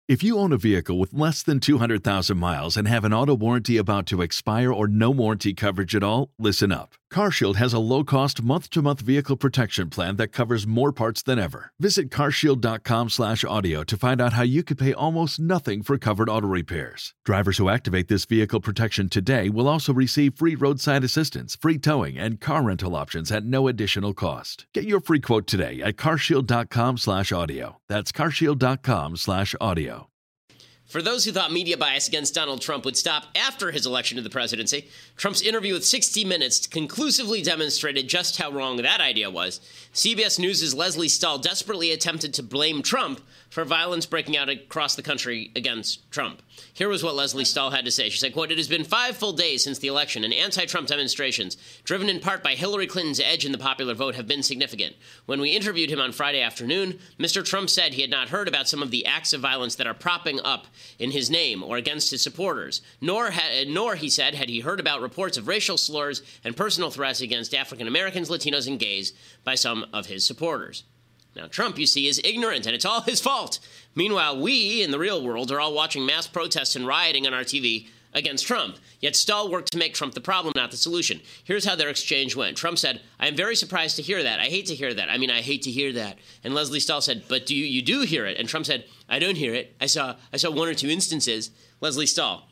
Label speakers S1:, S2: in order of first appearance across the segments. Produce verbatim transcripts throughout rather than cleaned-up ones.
S1: If you own a vehicle with less than two hundred thousand miles and have an auto warranty about to expire or no warranty coverage at all, listen up. CarShield has a low-cost month-to-month vehicle protection plan that covers more parts than ever. Visit carshield.com slash audio to find out how you could pay almost nothing for covered auto repairs. Drivers who activate this vehicle protection today will also receive free roadside assistance, free towing, and car rental options at no additional cost. Get your free quote today at carshield.com slash audio. That's carshield.com slash audio.
S2: For those who thought media bias against Donald Trump would stop after his election to the presidency, Trump's interview with sixty minutes conclusively demonstrated just how wrong that idea was. C B S News' Leslie Stahl desperately attempted to blame Trump for violence breaking out across the country against Trump. Here was what Leslie Stahl had to say. She said, quote, "It has been five full days since the election, and anti-Trump demonstrations, driven in part by Hillary Clinton's edge in the popular vote, have been significant. When we interviewed him on Friday afternoon, Mister Trump said he had not heard about some of the acts of violence that are propping up in his name or against his supporters. Nor, ha- nor, he said, had he heard about reports of racial slurs and personal threats against African Americans, Latinos, and gays by some of his supporters." Now, Trump, you see, is ignorant, and it's all his fault. Meanwhile, we, in the real world, are all watching mass protests and rioting on our T V against Trump. Yet Stahl worked to make Trump the problem, not the solution. Here's how their exchange went. Trump said, "I am very surprised to hear that. I hate to hear that. I mean, I hate to hear that." And Leslie Stahl said, "But do you, you do hear it?" And Trump said, "I don't hear it. I saw, I saw one or two instances." Leslie Stahl,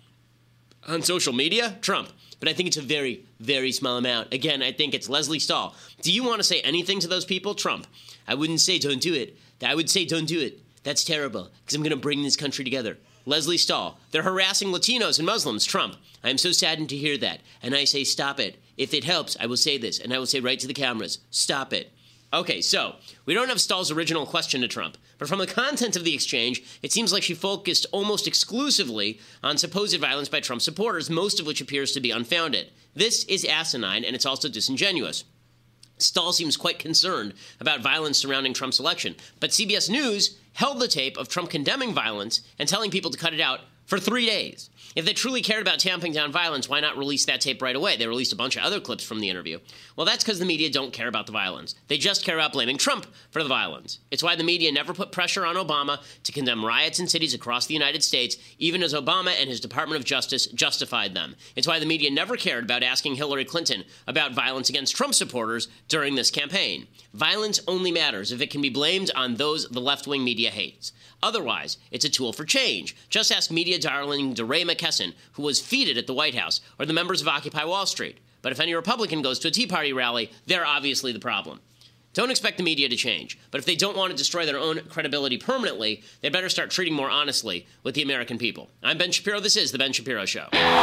S2: "On social media?" Trump, "But I think it's a very, very small amount." Again, I think it's Leslie Stahl. "Do you want to say anything to those people?" Trump, "I wouldn't say don't do it. I would say don't do it. That's terrible, because I'm going to bring this country together." Leslie Stahl, "They're harassing Latinos and Muslims." Trump, "I am so saddened to hear that. And I say stop it. If it helps, I will say this, and I will say right to the cameras, stop it." Okay, so we don't have Stahl's original question to Trump, but from the content of the exchange, it seems like she focused almost exclusively on supposed violence by Trump supporters, most of which appears to be unfounded. This is asinine, and it's also disingenuous. Stahl seems quite concerned about violence surrounding Trump's election, but C B S News held the tape of Trump condemning violence and telling people to cut it out for three days. If they truly cared about tamping down violence, why not release that tape right away? They released a bunch of other clips from the interview. Well, that's because the media don't care about the violence. They just care about blaming Trump for the violence. It's why the media never put pressure on Obama to condemn riots in cities across the United States, even as Obama and his Department of Justice justified them. It's why the media never cared about asking Hillary Clinton about violence against Trump supporters during this campaign. Violence only matters if it can be blamed on those the left-wing media hates. Otherwise, it's a tool for change. Just ask media darling DeRay McKesson, who was feted at the White House, or the members of Occupy Wall Street. But if any Republican goes to a Tea Party rally, they're obviously the problem. Don't expect the media to change, but if they don't want to destroy their own credibility permanently, they better start treating more honestly with the American people. I'm Ben Shapiro. This is The Ben Shapiro Show.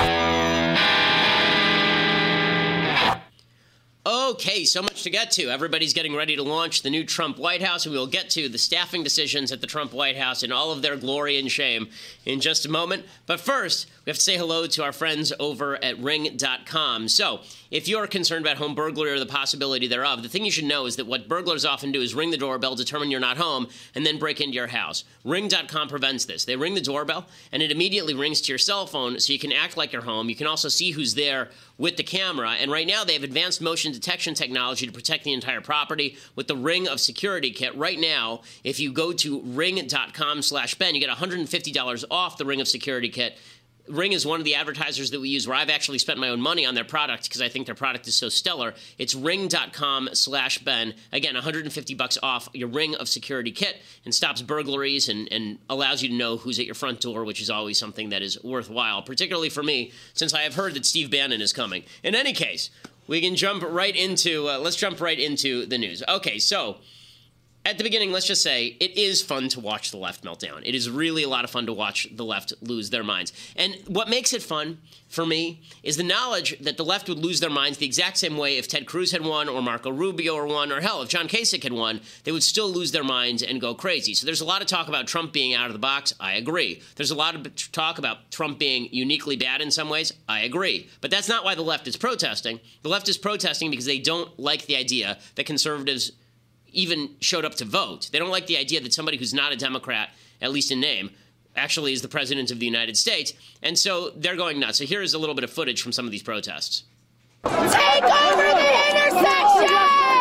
S2: Okay, so much to get to. Everybody's getting ready to launch the new Trump White House, and we'll get to the staffing decisions at the Trump White House in all of their glory and shame in just a moment. But first, we have to say hello to our friends over at Ring dot com. So, if you're concerned about home burglary or the possibility thereof, the thing you should know is that what burglars often do is ring the doorbell, determine you're not home, and then break into your house. Ring dot com prevents this. They ring the doorbell, and it immediately rings to your cell phone so you can act like you're home. You can also see who's there with the camera, and right now they have advanced motion detection technology to protect the entire property with the Ring of Security Kit. Right now, if you go to ring dot com slash Ben, you get one hundred fifty dollars off the Ring of Security Kit. Ring is one of the advertisers that we use where I've actually spent my own money on their product because I think their product is so stellar. It's ring dot com slash Ben. Again, one hundred fifty bucks off your Ring of Security Kit, and stops burglaries and, and allows you to know who's at your front door, which is always something that is worthwhile, particularly for me, since I have heard that Steve Bannon is coming. In any case, we can jump right into, uh, let's jump right into the news. Okay, so at the beginning, let's just say it is fun to watch the left meltdown. It is really a lot of fun to watch the left lose their minds. And what makes it fun for me is the knowledge that the left would lose their minds the exact same way if Ted Cruz had won or Marco Rubio had won, or hell, if John Kasich had won, they would still lose their minds and go crazy. So there's a lot of talk about Trump being out of the box. I agree. There's a lot of talk about Trump being uniquely bad in some ways. I agree. But that's not why the left is protesting. The left is protesting because they don't like the idea that conservatives even showed up to vote. They don't like the idea that somebody who's not a Democrat, at least in name, actually is the president of the United States. And so they're going nuts. So here is a little bit of footage from some of these protests.
S3: Take over the intersection!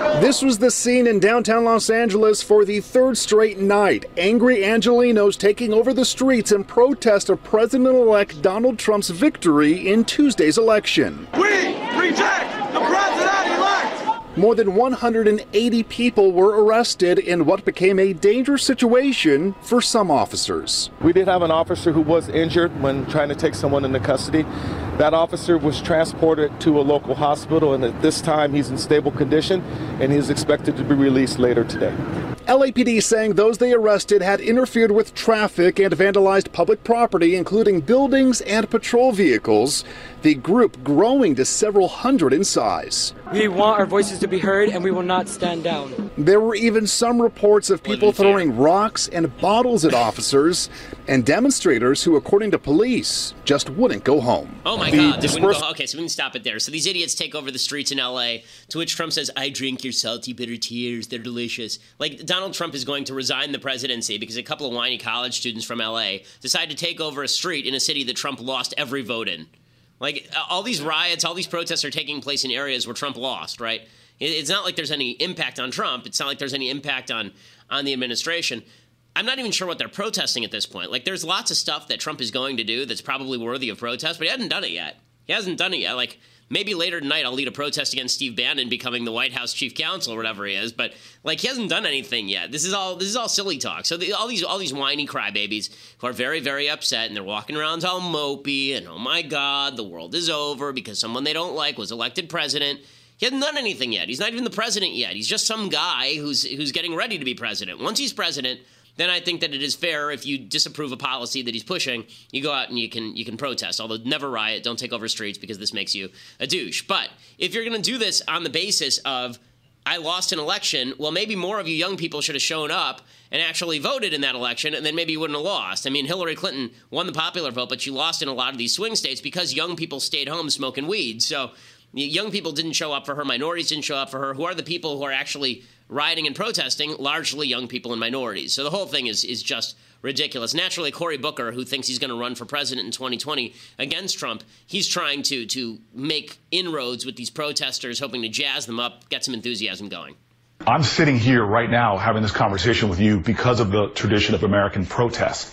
S3: This was the scene in downtown Los Angeles for the third straight night. Angry Angelenos taking over the streets in protest of President-elect Donald Trump's victory in Tuesday's election.
S4: We reject the president-elect!
S3: More than one hundred eighty people were arrested in what became a dangerous situation for some officers.
S5: We did have an officer who was injured when trying to take someone into custody. That officer was transported to a local hospital, and at this time he's in stable condition and he is expected to be released later today.
S3: L A P D saying those they arrested had interfered with traffic and vandalized public property, including buildings and patrol vehicles, the group growing to several hundred in size.
S6: We want our voices to be heard, and we will not stand down.
S3: There were even some reports of people throwing rocks and bottles at officers and demonstrators who, according to police, just wouldn't go home.
S2: Oh my God, they wouldn't go. Okay, so we can stop it there. So these idiots take over the streets in L A, to which Trump says, I drink your salty, bitter tears. They're delicious. Like, Donald Trump is going to resign the presidency because a couple of whiny college students from L A decide to take over a street in a city that Trump lost every vote in. Like, all these riots, all these protests are taking place in areas where Trump lost, right? It's not like there's any impact on Trump. It's not like there's any impact on, on the administration. I'm not even sure what they're protesting at this point. Like, there's lots of stuff that Trump is going to do that's probably worthy of protest, but he hasn't done it yet. He hasn't done it yet. Like, maybe later tonight I'll lead a protest against Steve Bannon becoming the White House chief counsel or whatever he is, but like he hasn't done anything yet. This is all this is all silly talk. So the, all these all these whiny crybabies who are very very upset and they're walking around all mopey and oh my God, the world is over because someone they don't like was elected president. He hasn't done anything yet. He's not even the president yet. He's just some guy who's who's getting ready to be president. Once he's president, then I think that it is fair if you disapprove a policy that he's pushing, you go out and you can you can protest. Although never riot, don't take over streets because this makes you a douche. But if you're going to do this on the basis of I lost an election, well, maybe more of you young people should have shown up and actually voted in that election, and then maybe you wouldn't have lost. I mean, Hillary Clinton won the popular vote, but she lost in a lot of these swing states because young people stayed home smoking weed. So young people didn't show up for her. Minorities didn't show up for her. Who are the people who are actually rioting and protesting? Largely young people and minorities. So the whole thing is is just ridiculous. Naturally, Cory Booker, who thinks he's going to run for president in twenty twenty against Trump, he's trying to to make inroads with these protesters, hoping to jazz them up, get some enthusiasm going.
S7: I'm sitting here right now having this conversation with you because of the tradition of American protest.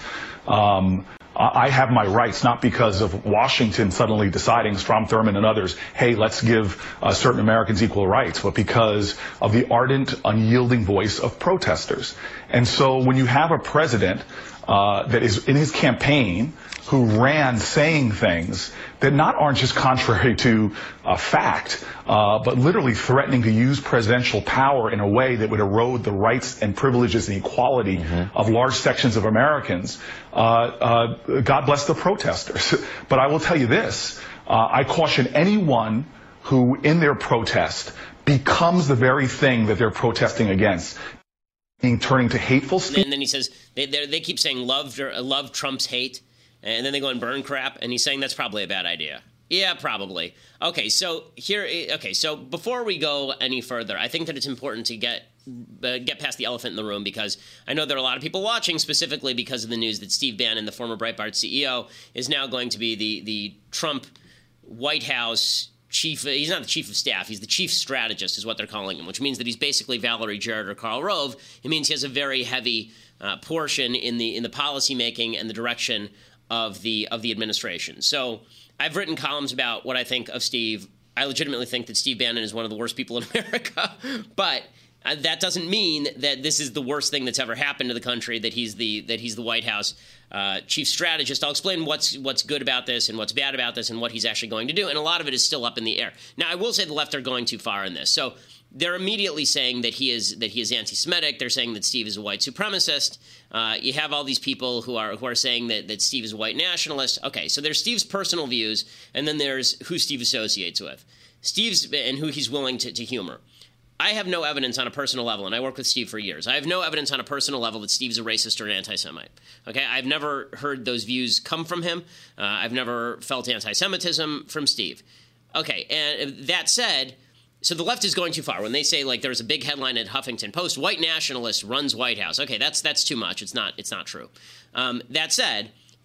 S7: Um, I have my rights, not because of Washington suddenly deciding, Strom Thurmond and others, hey, let's give uh, certain Americans equal rights, but because of the ardent, unyielding voice of protesters. And so when you have a president uh, that is in his campaign who ran saying things that not aren't just contrary to uh, fact, uh, but literally threatening to use presidential power in a way that would erode the rights and privileges and equality mm-hmm. of large sections of Americans, uh, uh, God bless the protesters. But I will tell you this, uh, I caution anyone who in their protest becomes the very thing that they're protesting against, being turning to hateful speech.
S2: And then he says, they, they keep saying love, love Trump's hate. And then they go and burn crap, and he's saying that's probably a bad idea. Yeah, probably. Okay, so here. Okay, so before we go any further, I think that it's important to get uh, get past the elephant in the room because I know there are a lot of people watching specifically because of the news that Steve Bannon, the former Breitbart C E O, is now going to be the the Trump White House chief. He's not the chief of staff. He's the chief strategist, is what they're calling him, which means that he's basically Valerie Jarrett or Karl Rove. It means he has a very heavy uh, portion in the in the policy making and the direction of the of the administration. So I've written columns about what I think of Steve. I legitimately think that Steve Bannon is one of the worst people in America, but uh, that doesn't mean that this is the worst thing that's ever happened to the country, that he's the that he's the White House uh, chief strategist. I'll explain what's what's good about this and what's bad about this and what he's actually going to do, and a lot of it is still up in the air. Now, I will say the left are going too far in this. So they're immediately saying that he is that he is anti-Semitic. They're saying that Steve is a white supremacist. Uh, you have all these people who are who are saying that, that Steve is a white nationalist. Okay, so there's Steve's personal views, and then there's who Steve associates with. Steve's and who he's willing to, to humor. I have no evidence on a personal level, and I worked with Steve for years. I have no evidence on a personal level that Steve's a racist or an anti-Semite. Okay, I've never heard those views come from him. Uh, I've never felt anti-Semitism from Steve. Okay, and that said, so the left is going too far when they say, like, there was a big headline at Huffington Post: "White nationalist runs White House." Okay, that's that's too much. It's not it's not true. Um, that said,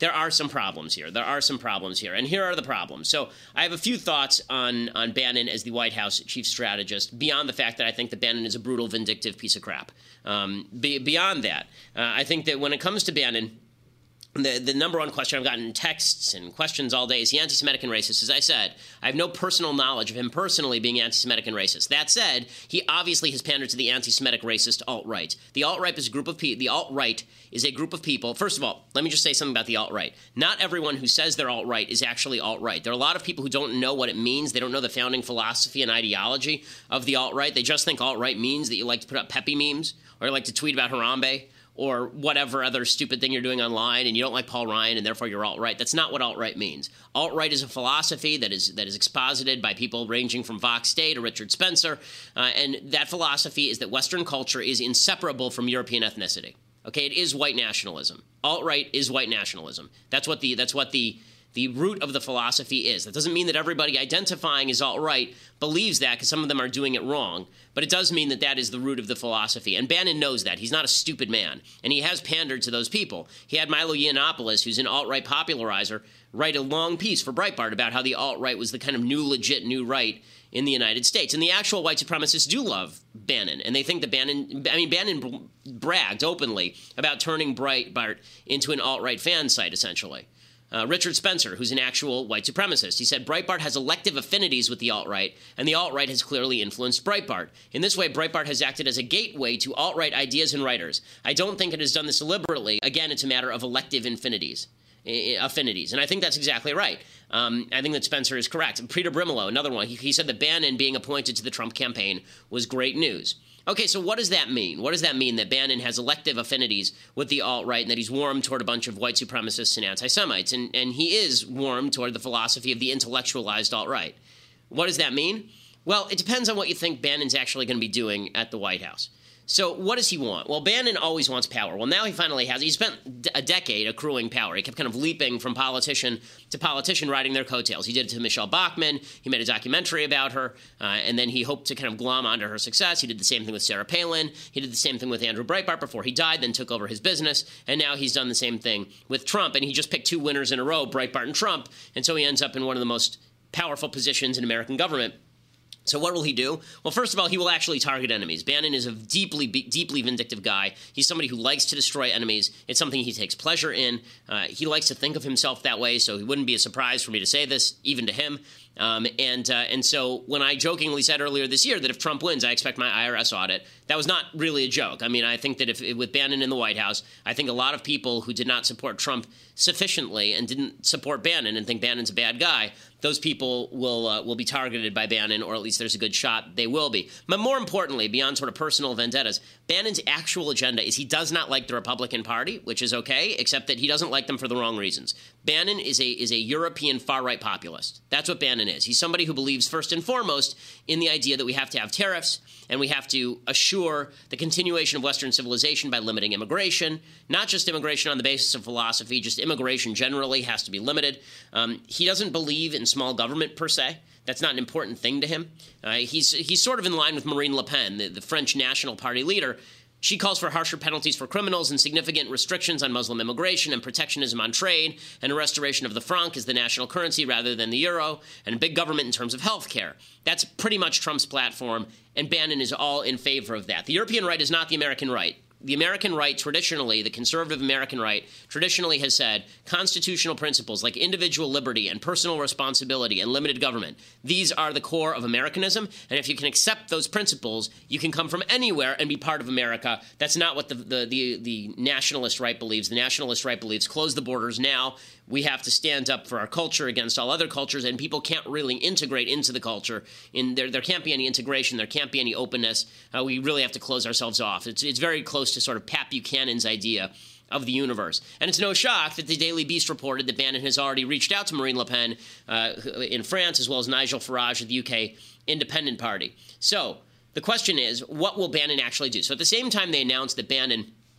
S2: there are some problems here. There are some problems here. And here are the problems. So I have a few thoughts on, on Bannon as the White House chief strategist, beyond the fact that I think that Bannon is a brutal, vindictive piece of crap. Um, be, beyond that, uh, I think that when it comes to Bannon, The, the number one question I've gotten in texts and questions all day is he anti-Semitic and racist? As I said, I have no personal knowledge of him personally being anti-Semitic and racist. That said, he obviously has pandered to the anti-Semitic racist alt-right. The alt-right is a group of people. The alt-right is a group of people. First of all, let me just say something about the alt-right. Not everyone who says they're alt-right is actually alt-right. There are a lot of people who don't know what it means. They don't know the founding philosophy and ideology of the alt-right. They just think alt-right means that you like to put up peppy memes or you like to tweet about Harambe or whatever other stupid thing you're doing online, and you don't like Paul Ryan, and therefore you're alt-right. That's not what alt-right means. Alt-right is a philosophy that is that is exposited by people ranging from Vox Day to Richard Spencer, uh, and that philosophy is that Western culture is inseparable from European ethnicity. Okay, it is white nationalism. Alt-right is white nationalism. That's what the that's what the the root of the philosophy is. That doesn't mean that everybody identifying as alt-right believes that, because some of them are doing it wrong. But it does mean that that is the root of the philosophy. And Bannon knows that. He's not a stupid man. And he has pandered to those people. He had Milo Yiannopoulos, who's an alt-right popularizer, write a long piece for Breitbart about how the alt-right was the kind of new, legit, new right in the United States. And the actual white supremacists do love Bannon. And they think that Bannon, I mean, Bannon bragged openly about turning Breitbart into an alt-right fan site, essentially. Uh, Richard Spencer, who's an actual white supremacist, he said Breitbart has elective affinities with the alt-right, and the alt-right has clearly influenced Breitbart. In this way, Breitbart has acted as a gateway to alt-right ideas and writers. I don't think it has done this deliberately. Again, it's a matter of elective affinities. affinities. And I think that's exactly right. Um, I think that Spencer is correct. Peter Brimelow, another one, he, he said that Bannon being appointed to the Trump campaign was great news. Okay, so what does that mean? What does that mean that Bannon has elective affinities with the alt-right and that he's warm toward a bunch of white supremacists and anti-Semites? And, and he is warm toward the philosophy of the intellectualized alt-right. What does that mean? Well, it depends on what you think Bannon's actually going to be doing at the White House. So what does he want? Well, Bannon always wants power. Well, now he finally has. He spent a decade accruing power. He kept kind of leaping from politician to politician, riding their coattails. He did it to Michelle Bachmann. He made a documentary about her, uh, and then he hoped to kind of glom onto her success. He did the same thing with Sarah Palin. He did the same thing with Andrew Breitbart before he died, then took over his business, and now he's done the same thing with Trump. And he just picked two winners in a row, Breitbart and Trump, and so he ends up in one of the most powerful positions in American government. So what will he do? Well, first of all, he will actually target enemies. Bannon is a deeply, deeply vindictive guy. He's somebody who likes to destroy enemies. It's something he takes pleasure in. Uh, he likes to think of himself that way, so it wouldn't be a surprise for me to say this, even to him. Um, and uh, and so when I jokingly said earlier this year that if Trump wins, I expect my I R S audit, that was not really a joke. I mean, I think that if with Bannon in the White House, I think a lot of people who did not support Trump sufficiently and didn't support Bannon and think Bannon's a bad guy, those people will uh, will be targeted by Bannon, or at least there's a good shot they will be. But more importantly, beyond sort of personal vendettas, Bannon's actual agenda is he does not like the Republican Party, which is okay, except that he doesn't like them for the wrong reasons. Bannon is a is a European far-right populist. That's what Bannon is. He's somebody who believes first and foremost in the idea that we have to have tariffs and we have to assure the continuation of Western civilization by limiting immigration, not just immigration on the basis of philosophy, just immigration generally has to be limited. Um, he doesn't believe in small government per se. That's not an important thing to him. Uh, he's he's sort of in line with Marine Le Pen, the, the French National Party leader. She calls for harsher penalties for criminals and significant restrictions on Muslim immigration and protectionism on trade and a restoration of the franc as the national currency rather than the euro, and big government in terms of health care. That's pretty much Trump's platform, and Bannon is all in favor of that. The European right is not the American right. The American right traditionally, the conservative American right, traditionally has said constitutional principles like individual liberty and personal responsibility and limited government. These are the core of Americanism, and if you can accept those principles, you can come from anywhere and be part of America. That's not what the the the, the nationalist right believes. The nationalist right believes close the borders now. We have to stand up for our culture against all other cultures, and people can't really integrate into the culture. In there, there can't be any integration. There can't be any openness. Uh, we really have to close ourselves off. It's it's very close to sort of Pat Buchanan's idea of the universe. And it's no shock that the Daily Beast reported that Bannon has already reached out to Marine Le Pen uh, in France, as well as Nigel Farage of the U K Independent Party. So the question is, what will Bannon actually do? So at the same time they announced that Bannon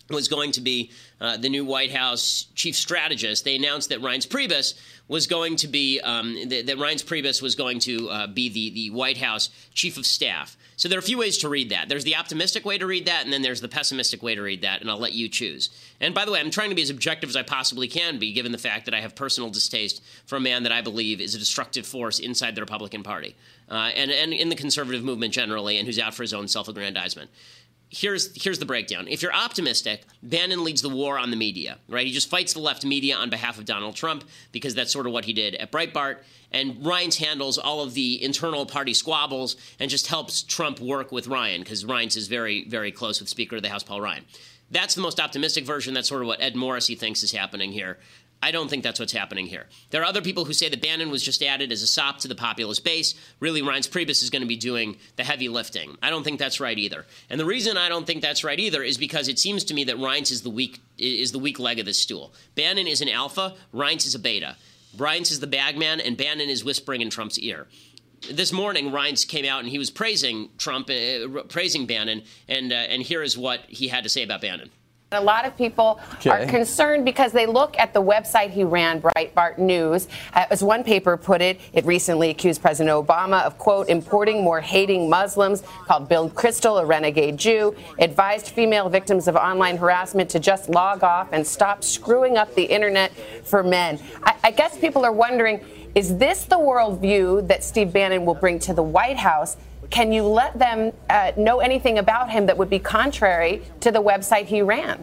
S2: was going to be uh, the new White House chief strategist. They announced that Reince Priebus was going to be um, th- that Reince Priebus was going to uh, be the the White House chief of staff. So there are a few ways to read that. There's the optimistic way to read that, and then there's the pessimistic way to read that, and I'll let you choose. And by the way, I'm trying to be as objective as I possibly can be, given the fact that I have personal distaste for a man that I believe is a destructive force inside the Republican Party uh, and and in the conservative movement generally, and who's out for his own self-aggrandizement. Here's here's the breakdown. If you're optimistic, Bannon leads the war on the media, right? He just fights the left media on behalf of Donald Trump because that's sort of what he did at Breitbart. And Reince handles all of the internal party squabbles and just helps Trump work with Ryan because Reince is very, very close with Speaker of the House Paul Ryan. That's the most optimistic version. That's sort of what Ed Morrissey thinks is happening here. I don't think that's what's happening here. There are other people who say that Bannon was just added as a sop to the populist base. Really, Reince Priebus is going to be doing the heavy lifting. I don't think that's right either. And the reason I don't think that's right either is because it seems to me that Reince is the weak is the weak leg of this stool. Bannon is an alpha. Reince is a beta. Reince is the bagman, and Bannon is whispering in Trump's ear. This morning, Reince came out and he was praising Trump, uh, praising Bannon, and uh, and here is what he had to say about Bannon.
S8: A lot of people okay. are concerned because they look at the website he ran, Breitbart News. Uh, as one paper put it, it recently accused President Obama of, quote, importing more hating Muslims, called Bill Kristol a renegade Jew, advised female victims of online harassment to just log off and stop screwing up the internet for men. I, I guess people are wondering, is this the worldview that Steve Bannon will bring to the White House? Can you let them uh, know anything about him that would be contrary to the website he ran?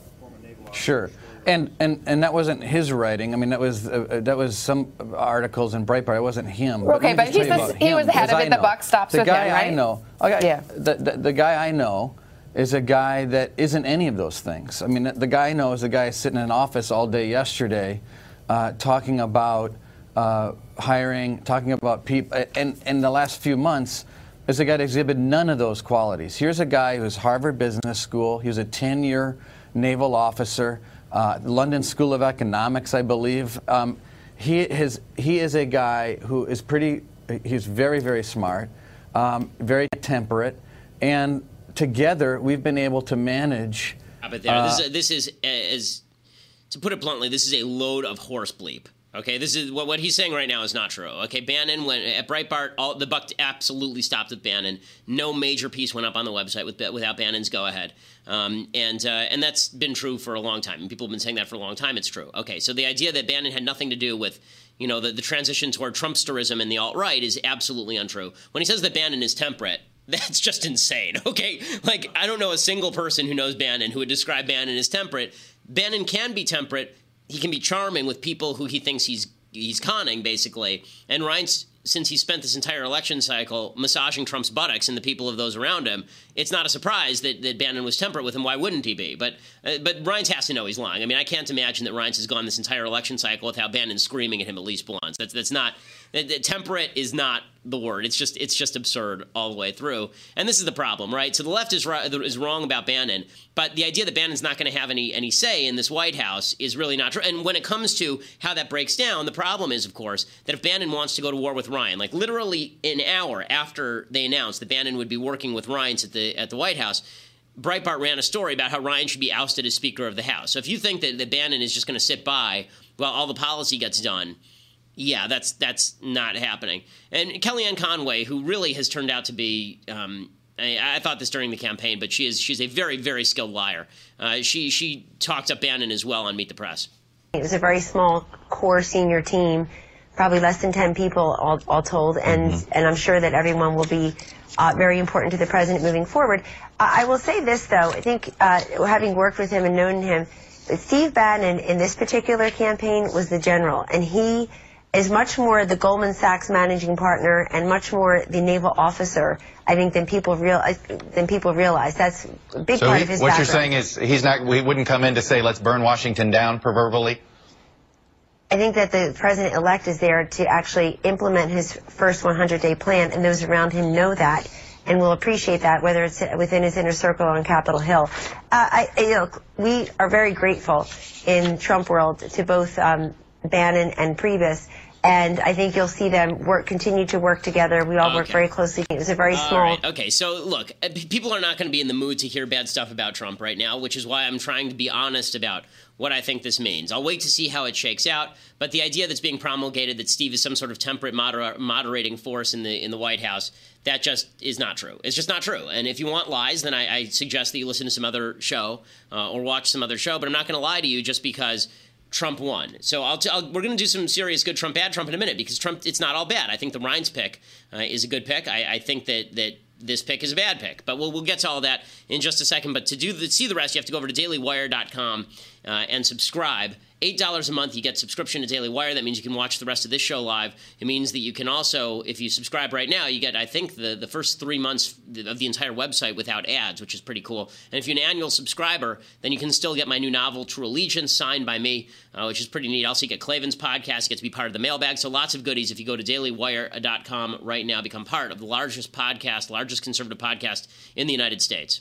S9: Sure. And and, and that wasn't his writing. I mean, that was uh, that was some articles in Breitbart. It wasn't him.
S8: Okay, but, but he's the, he was the head of it. The buck stops
S9: the
S8: with
S9: guy
S8: him, right?
S9: I know. Okay,
S8: yeah.
S9: The, the, the guy I know is a guy that isn't any of those things. I mean, the guy I know is a guy sitting in an office all day yesterday uh, talking about uh, hiring, talking about people. And in the last few months, is a guy that exhibited none of those qualities. Here's a guy who was Harvard Business School. He was a ten-year naval officer, uh, London School of Economics, I believe. Um, he, his, he is a guy who is pretty, he's very, very smart, um, very temperate, and together we've been able to manage.
S2: But there, uh, this is, this is as, to put it bluntly, this is a load of horse bleep. Okay, this is what what he's saying right now is not true. Okay, Bannon went at Breitbart. All the buck absolutely stopped with Bannon. No major piece went up on the website with, without Bannon's go ahead, um, and uh, and that's been true for a long time. And people have been saying that for a long time. It's true. Okay, so the idea that Bannon had nothing to do with, you know, the, the transition toward Trumpsterism and the alt-right is absolutely untrue. When he says that Bannon is temperate, that's just insane. Okay, like I don't know a single person who knows Bannon who would describe Bannon as temperate. Bannon can be temperate. He can be charming with people who he thinks he's he's conning, basically. And Reince, since he spent this entire election cycle massaging Trump's buttocks and the people of those around him, it's not a surprise that, that Bannon was temperate with him. Why wouldn't he be? But uh, but Reince has to know he's lying. I mean, I can't imagine that Reince has gone this entire election cycle without Bannon screaming at him at least once. That's that's not that, that temperate is not the word. It's just it's just absurd all the way through. And this is the problem, right? So the left is right, is wrong about Bannon, but the idea that Bannon's not going to have any any say in this White House is really not true. And when it comes to how that breaks down, the problem is, of course, that if Bannon wants to go to war with Ryan, like literally an hour after they announced that Bannon would be working with Reince at the at the White House, Breitbart ran a story about how Ryan should be ousted as Speaker of the House. So if you think that, that Bannon is just going to sit by while all the policy gets done, yeah, that's that's not happening. And Kellyanne Conway, who really has turned out to be, um, I, I thought this during the campaign, but she is she's a very, very skilled liar. Uh, she she talked up Bannon as well on Meet the Press.
S10: It was a very small core senior team, probably less than ten people all, all told, and, mm-hmm. and I'm sure that everyone will be uh, very important to the president moving forward. Uh, I will say this, though. I think uh, having worked with him and known him, Steve Bannon in this particular campaign was the general, and he is much more the Goldman Sachs managing partner and much more the naval officer, I think, than people real than people realize. That's a big
S11: so
S10: part
S11: he,
S10: of his
S11: what
S10: background.
S11: You're saying is he's not. He wouldn't come in to say, "Let's burn Washington down," proverbially.
S10: I think that the president-elect is there to actually implement his first one hundred day plan, and those around him know that and will appreciate that, whether it's within his inner circle on Capitol Hill. Uh, I, you know, we are very grateful in Trump world to both um, Bannon and Priebus, And I think you'll see them work, continue to work together. We all
S2: okay.
S10: work very closely. It was a very
S2: all
S10: small.
S2: Right. Okay, so look, people are not going to be in the mood to hear bad stuff about Trump right now, which is why I'm trying to be honest about what I think this means. I'll wait to see how it shakes out, but the idea that's being promulgated that Steve is some sort of temperate moder- moderating force in the in the White House, that just is not true. It's just not true. And if you want lies, then I, I suggest that you listen to some other show uh, or watch some other show, but I'm not going to lie to you just because Trump won. So I'll t- I'll, we're going to do some serious good Trump, bad Trump in a minute, because Trump, it's not all bad. I think the Reince pick uh, is a good pick. I, I think that that this pick is a bad pick, but we'll we'll get to all that in just a second. But to do the, see the rest, you have to go over to daily wire dot com uh, and subscribe. eight dollars a month, you get subscription to Daily Wire. That means you can watch the rest of this show live. It means that you can also, if you subscribe right now, you get, I think, the, the first three months of the entire website without ads, which is pretty cool. And if you're an annual subscriber, then you can still get my new novel, True Allegiance, signed by me, uh, which is pretty neat. Also, you get Klavan's podcast, you get to be part of the mailbag. So lots of goodies. If you go to daily wire dot com right now, become part of the largest podcast, largest conservative podcast in the United States.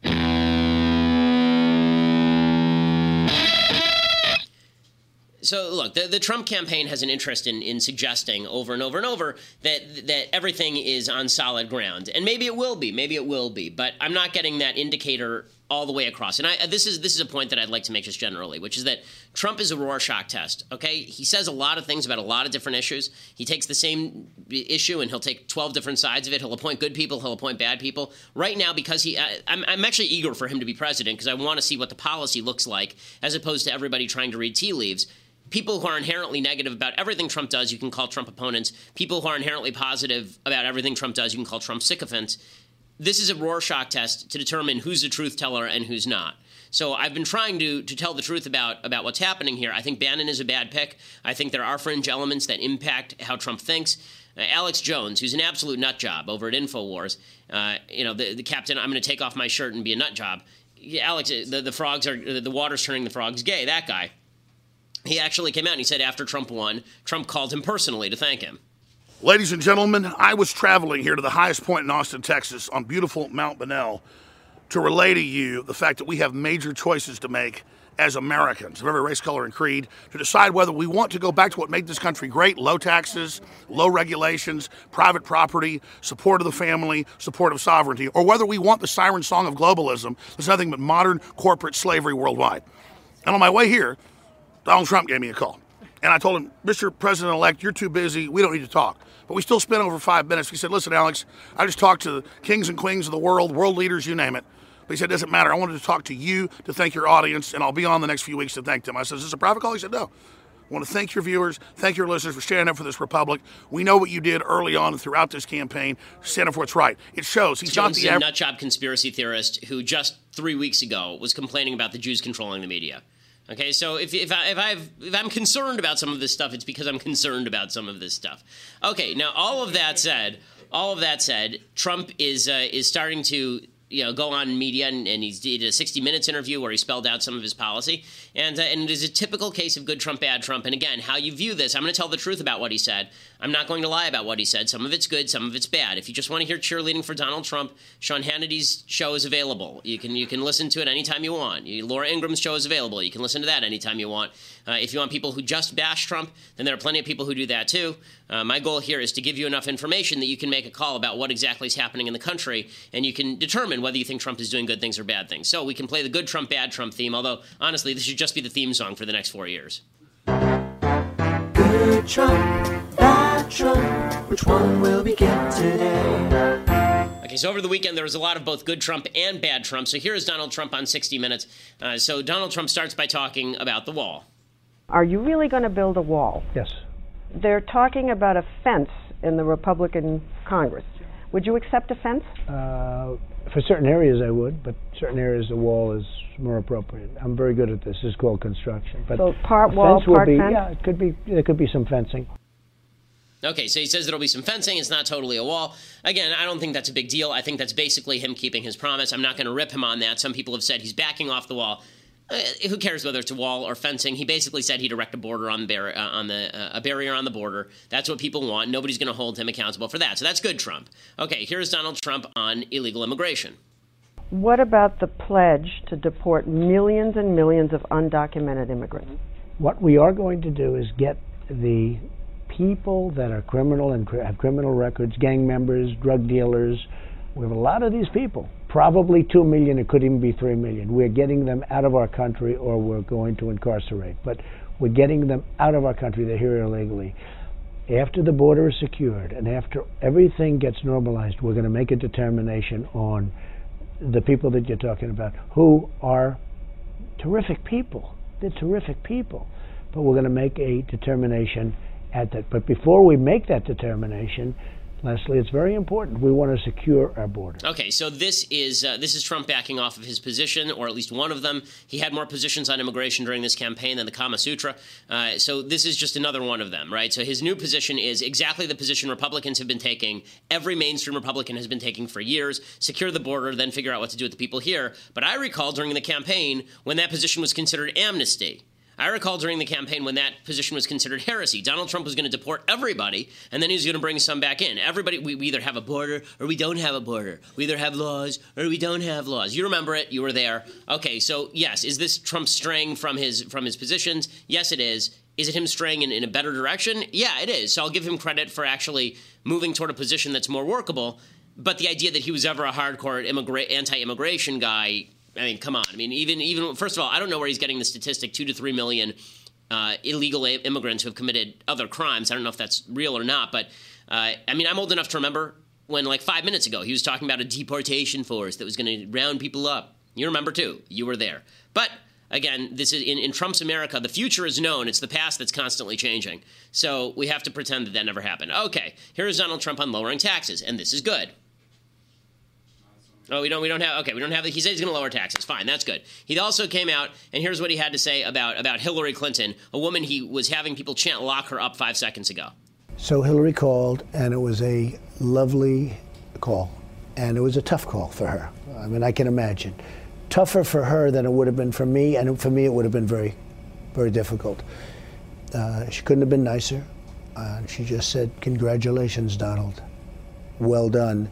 S2: So, look, the, the Trump campaign has an interest in, in suggesting over and over and over that that everything is on solid ground. And maybe it will be. Maybe it will be. But I'm not getting that indicator all the way across. And I, this is this is a point that I'd like to make just generally, which is that Trump is a Rorschach test, okay? He says a lot of things about a lot of different issues. He takes the same issue and he'll take twelve different sides of it. He'll appoint good people. He'll appoint bad people. Right now, because he I, I'm, I'm actually eager for him to be president because I want to see what the policy looks like as opposed to everybody trying to read tea leaves. People who are inherently negative about everything Trump does, you can call Trump opponents. People who are inherently positive about everything Trump does, you can call Trump sycophants. This is a Rorschach test to determine who's a truth teller and who's not. So I've been trying to to tell the truth about, about what's happening here. I think Bannon is a bad pick. I think there are fringe elements that impact how Trump thinks. Uh, Alex Jones, who's an absolute nut job over at InfoWars, uh, you know, the, the captain, I'm going to take off my shirt and be a nut job. Yeah, Alex, the, the frogs are, the water's turning the frogs gay, that guy. He actually came out and he said after Trump won, Trump called him personally to thank him.
S12: Ladies and gentlemen, I was traveling here to the highest point in Austin, Texas, on beautiful Mount Bonnell, to relay to you the fact that we have major choices to make as Americans of every race, color, and creed to decide whether we want to go back to what made this country great: low taxes, low regulations, private property, support of the family, support of sovereignty, or whether we want the siren song of globalism that's nothing but modern corporate slavery worldwide. And on my way here, Donald Trump gave me a call. And I told him, Mister President-elect, you're too busy. We don't need to talk. But we still spent over five minutes. He said, listen, Alex, I just talked to the kings and queens of the world, world leaders, you name it. But he said, it doesn't matter. I wanted to talk to you to thank your audience, and I'll be on the next few weeks to thank them. I said, is this a private call? He said, no. I want to thank your viewers, thank your listeners for standing up for this republic. We know what you did early on and throughout this campaign, stand up for what's right. It shows. He's
S2: Jones
S12: not the
S2: is a
S12: av-
S2: nut job conspiracy theorist who just three weeks ago was complaining about the Jews controlling the media. Okay, so if if I if I've if I'm concerned about some of this stuff, it's because I'm concerned about some of this stuff. Okay, now all of that said, all of that said, Trump is uh, is starting to you know go on media and, and he did a sixty minutes interview where he spelled out some of his policy, and uh, and it is a typical case of good Trump, bad Trump. And again, how you view this, I'm going to tell the truth about what he said. I'm not going to lie about what he said. Some of it's good, some of it's bad. If you just want to hear cheerleading for Donald Trump, Sean Hannity's show is available. You can you can listen to it anytime you want. You, Laura Ingram's show is available. You can listen to that anytime you want. Uh, if you want people who just bash Trump, then there are plenty of people who do that too. Uh, my goal here is to give you enough information that you can make a call about what exactly is happening in the country, and you can determine whether you think Trump is doing good things or bad things. So we can play the good Trump, bad Trump theme, although, honestly, this should just be the theme song for the next four years.
S13: Good Trump, bad Trump, which one will we get today?
S2: Okay, so over the weekend, there was a lot of both good Trump and bad Trump. So here is Donald Trump on sixty minutes. Uh, so Donald Trump starts by talking about the wall.
S14: Are you really going to build a wall?
S15: Yes.
S14: They're talking about a fence in the Republican Congress. Would you accept a fence?
S15: Uh, for certain areas I would, but certain areas the wall is more appropriate. I'm very good at this. This is called construction. But
S14: so part wall,
S15: fence will
S14: part
S15: be,
S14: fence?
S15: Yeah, it could be, there could be some fencing.
S2: Okay, so he says there'll be some fencing. It's not totally a wall. Again, I don't think that's a big deal. I think that's basically him keeping his promise. I'm not going to rip him on that. Some people have said he's backing off the wall. Uh, who cares whether it's a wall or fencing? He basically said he'd erect a border on the bar- uh, on the uh, a barrier on the border. That's what people want. Nobody's going to hold him accountable for that. So that's good, Trump. Okay, here's Donald Trump on illegal immigration.
S14: What about the pledge to deport millions and millions of undocumented immigrants?
S15: What we are going to do is get the people that are criminal and cr- have criminal records, gang members, drug dealers. We have a lot of these people. Probably two million, it could even be three million. We're getting them out of our country or we're going to incarcerate. But we're getting them out of our country. They're here illegally. After the border is secured and after everything gets normalized, we're going to make a determination on the people that you're talking about, who are terrific people. They're terrific people. But we're going to make a determination at that. But before we make that determination, Leslie, it's very important. We want to secure our border.
S2: Okay, so this is uh, this is Trump backing off of his position, or at least one of them. He had more positions on immigration during this campaign than the Kama Sutra. Uh, so this is just another one of them, right? So his new position is exactly the position Republicans have been taking. Every mainstream Republican has been taking for years. Secure the border, then figure out what to do with the people here. But I recall during the campaign when that position was considered amnesty. I recall during the campaign when that position was considered heresy. Donald Trump was going to deport everybody, and then he was going to bring some back in. Everybody, we, we either have a border or we don't have a border. We either have laws or we don't have laws. You remember it. You were there. Okay, so yes, is this Trump straying from his from his positions? Yes, it is. Is it him straying in, in a better direction? Yeah, it is. So I'll give him credit for actually moving toward a position that's more workable. But the idea that he was ever a hardcore immigra- anti-immigration guy, I mean, come on. I mean, even, even first of all, I don't know where he's getting the statistic, two to three million uh, illegal immigrants who have committed other crimes. I don't know if that's real or not. But, uh, I mean, I'm old enough to remember when, like, five minutes ago, he was talking about a deportation force that was going to round people up. You remember, too. You were there. But, again, this is in, in Trump's America, the future is known. It's the past that's constantly changing. So we have to pretend that that never happened. Okay, here is Donald Trump on lowering taxes, and this is good. Oh, we don't. We don't have. Okay, we don't have. The, he said he's going to lower taxes. Fine, that's good. He also came out, and here's what he had to say about about Hillary Clinton, a woman he was having people chant "lock her up" five seconds ago.
S15: So Hillary called, and it was a lovely call, and it was a tough call for her. I mean, I can imagine, tougher for her than it would have been for me, and for me, it would have been very, very difficult. Uh, she couldn't have been nicer. Uh, she just said, "Congratulations, Donald. Well done."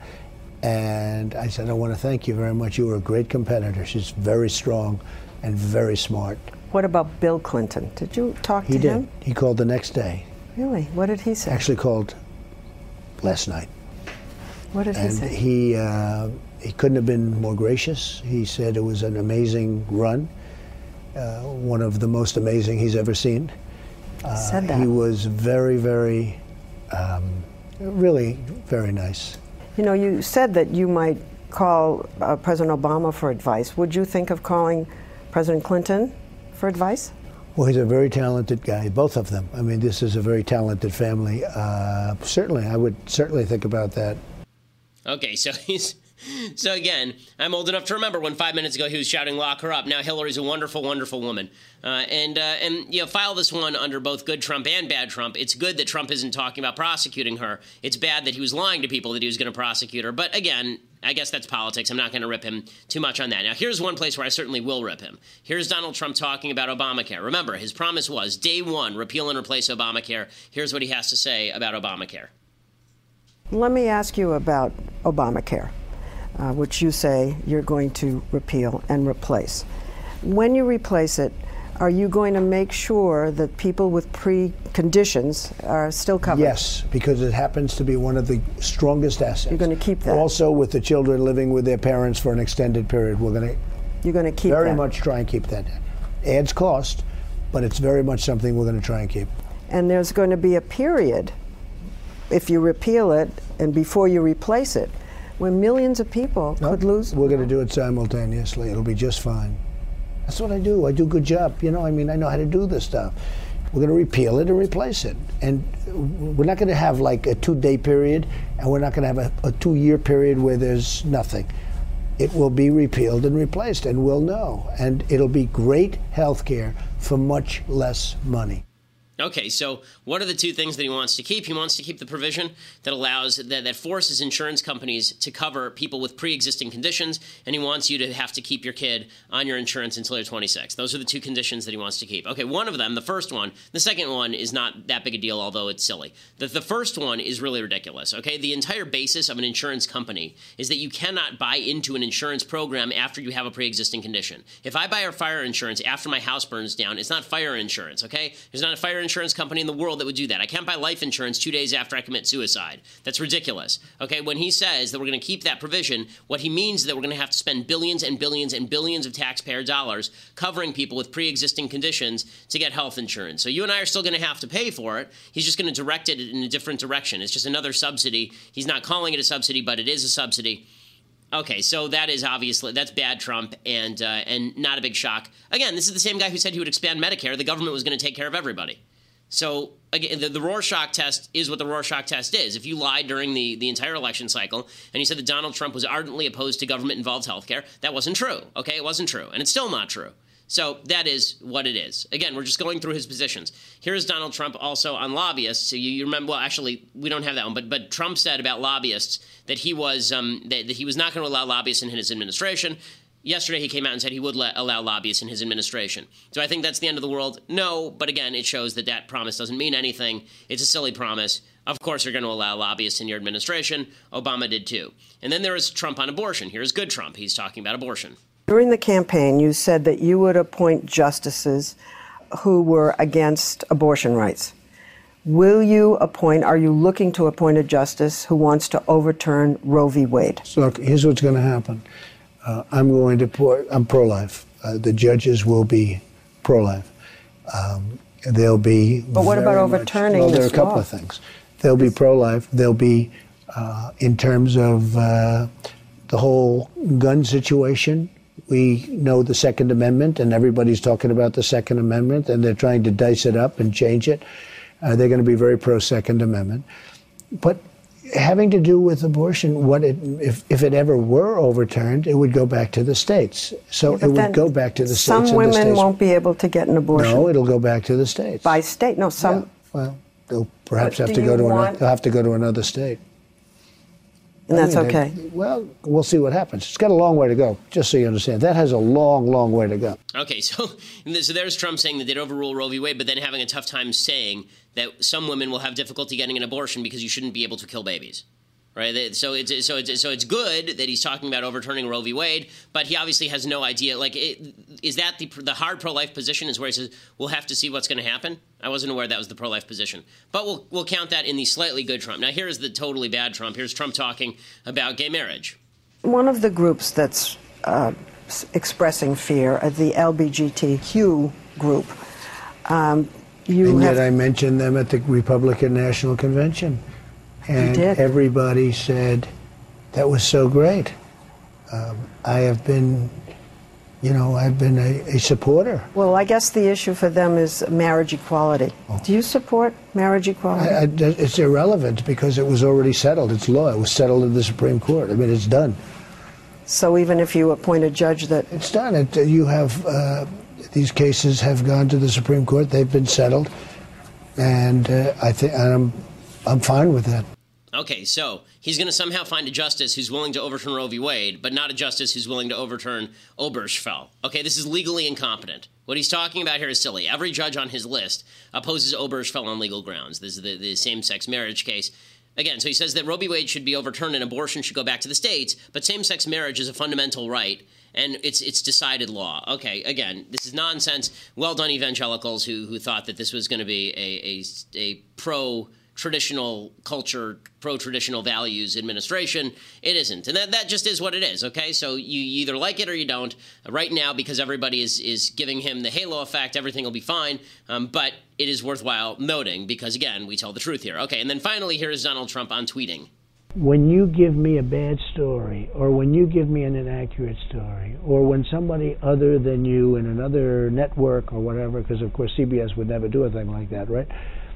S15: And I said, I want to thank you very much. You were a great competitor. She's very strong and very smart.
S14: What about Bill Clinton? Did you talk
S15: he
S14: to
S15: did.
S14: him?
S15: He called the next day.
S14: Really? What did he say?
S15: Actually called last night.
S14: What did
S15: and
S14: he say?
S15: He, uh, he couldn't have been more gracious. He said it was an amazing run, uh, one of the most amazing he's ever seen. Uh,
S14: said that.
S15: He was very, very, um, really very nice.
S14: You know, you said that you might call uh, President Obama for advice. Would you think of calling President Clinton for advice?
S15: Well, he's a very talented guy, both of them. I mean, this is a very talented family. Uh, certainly, I would certainly think about that.
S2: Okay, so he's... So again, I'm old enough to remember when five minutes ago he was shouting "lock her up." Now Hillary's a wonderful, wonderful woman, uh, and uh, and you know, file this one under both good Trump and bad Trump. It's good that Trump isn't talking about prosecuting her. It's bad that he was lying to people that he was going to prosecute her. But again, I guess that's politics. I'm not going to rip him too much on that. Now here's one place where I certainly will rip him. Here's Donald Trump talking about Obamacare. Remember, his promise was day one, repeal and replace Obamacare. Here's what he has to say about Obamacare.
S14: Let me ask you about Obamacare. Uh, which you say you're going to repeal and replace. When you replace it, are you going to make sure that people with preconditions are still covered?
S15: Yes, because it happens to be one of the strongest assets.
S14: You're going to keep that?
S15: Also, with the children living with their parents for an extended period, we're going to
S14: You're going to keep
S15: very
S14: that?
S15: much try and keep that. Adds cost, but it's very much something we're going to try and keep.
S14: And there's going to be a period, if you repeal it and before you replace it, when millions of people nope. could lose.
S15: We're going to do it simultaneously. It'll be just fine. That's what I do. I do a good job. You know, I mean, I know how to do this stuff. We're going to repeal it and replace it. And we're not going to have like a two-day period, and we're not going to have a, a two-year period where there's nothing. It will be repealed and replaced, and we'll know. And it'll be great health care for much less money.
S2: Okay, so what are the two things that he wants to keep? He wants to keep the provision that allows, that, that forces insurance companies to cover people with pre-existing conditions, and he wants you to have to keep your kid on your insurance until you're twenty-six. Those are the two conditions that he wants to keep. Okay, one of them, the first one, the second one is not that big a deal, although it's silly. The, the first one is really ridiculous, okay? The entire basis of an insurance company is that you cannot buy into an insurance program after you have a pre-existing condition. If I buy a fire insurance after my house burns down, it's not fire insurance, okay? There's not a fire insurance company in the world that would do that. I can't buy life insurance two days after I commit suicide. That's ridiculous. Okay, when he says that we're going to keep that provision, what he means is that we're going to have to spend billions and billions and billions of taxpayer dollars covering people with pre-existing conditions to get health insurance. So you and I are still going to have to pay for it. He's just going to direct it in a different direction. It's just another subsidy. He's not calling it a subsidy, but it is a subsidy. Okay, so that is obviously, that's bad Trump, and uh, and not a big shock. Again, this is the same guy who said he would expand Medicare. The government was going to take care of everybody. So, again, the, the Rorschach test is what the Rorschach test is. If you lied during the, the entire election cycle and you said that Donald Trump was ardently opposed to government-involved health care, that wasn't true, okay? It wasn't true, and it's still not true. So that is what it is. Again, we're just going through his positions. Here's Donald Trump also on lobbyists. So you, you remember, well, actually, we don't have that one, but but Trump said about lobbyists that he was um, that, that he was not going to allow lobbyists in his administration. Yesterday, he came out and said he would let, allow lobbyists in his administration. Do I think that's the end of the world? No, but again, it shows that that promise doesn't mean anything. It's a silly promise. Of course, you're going to allow lobbyists in your administration. Obama did too. And then there is Trump on abortion. Here's good Trump. He's talking about abortion.
S14: During the campaign, you said that you would appoint justices who were against abortion rights. Will you appoint, are you looking to appoint a justice who wants to overturn Roe v. Wade?
S15: So look, here's what's going to happen. Uh, I'm going to put, I'm pro-life. Uh, the judges will be pro-life. Um, they'll be
S14: But what about overturning
S15: much, well,
S14: this
S15: there are a couple
S14: law?
S15: of things. They'll be pro-life. They'll be, uh, in terms of uh, the whole gun situation, we know the Second Amendment, and everybody's talking about the Second Amendment, and they're trying to dice it up and change it. Uh, they're going to be very pro-Second Amendment. But having to do with abortion, what it, if, if it ever were overturned, it would go back to the states. So
S14: Yeah,
S15: it would
S14: then
S15: go back to the
S14: some
S15: states. and the
S14: women
S15: states-
S14: won't be able to get an abortion.
S15: No, it'll go back to the states.
S14: By state? No, some.
S15: Yeah, well, they'll perhaps
S14: But
S15: have
S14: do
S15: to go
S14: you
S15: to
S14: want-
S15: another, they'll have to go to another state.
S14: And that's
S15: I mean, they-
S14: okay.
S15: Well, we'll see what happens. It's got a long way to go, just so you understand. That has a long, long way to go.
S2: Okay, so so there's Trump saying that they'd overrule Roe v. Wade, but then having a tough time saying that some women will have difficulty getting an abortion because you shouldn't be able to kill babies. Right, so it's so it's so it's good that he's talking about overturning Roe v. Wade, but he obviously has no idea. Like, it, is that the the hard pro-life position? Is where he says we'll have to see what's going to happen? I wasn't aware that was the pro-life position, but we'll we'll count that in the slightly good Trump. Now here's the totally bad Trump. Here's Trump talking about gay marriage.
S14: One of the groups that's uh, s- expressing fear, uh, the L G B T Q group, um, you
S15: And
S14: have.
S15: yet I mentioned them at the Republican National Convention. And
S14: did?
S15: everybody said, that was so great. Um, I have been, you know, I've been a, a supporter.
S14: Well, I guess the issue for them is marriage equality. Do you support marriage equality?
S15: I, I, it's irrelevant because it was already settled. It's law. It was settled in the Supreme Court. I mean, it's done.
S14: So even if you appoint a judge that...
S15: It's done. It, you have, uh, these cases have gone to the Supreme Court. They've been settled. And uh, I think I'm, I'm fine with that.
S2: Okay, so he's going to somehow find a justice who's willing to overturn Roe v. Wade, but not a justice who's willing to overturn Obergefell. Okay, this is legally incompetent. What he's talking about here is silly. Every judge on his list opposes Obergefell on legal grounds. This is the, the same-sex marriage case. Again, so he says that Roe v. Wade should be overturned and abortion should go back to the states, but same-sex marriage is a fundamental right, and it's it's decided law. Okay, again, this is nonsense. Well done, evangelicals who who thought that this was going to be a a, a pro- traditional culture, pro-traditional values administration. It isn't. And that, that just is what it is, okay? So you either like it or you don't. Right now, because everybody is, is giving him the halo effect, everything will be fine. Um, but it is worthwhile noting because, again, we tell the truth here. Okay, and then finally, here is Donald Trump on tweeting.
S15: When you give me a bad story, or when you give me an inaccurate story, or when somebody other than you in another network or whatever, because, of course, C B S would never do a thing like that, right?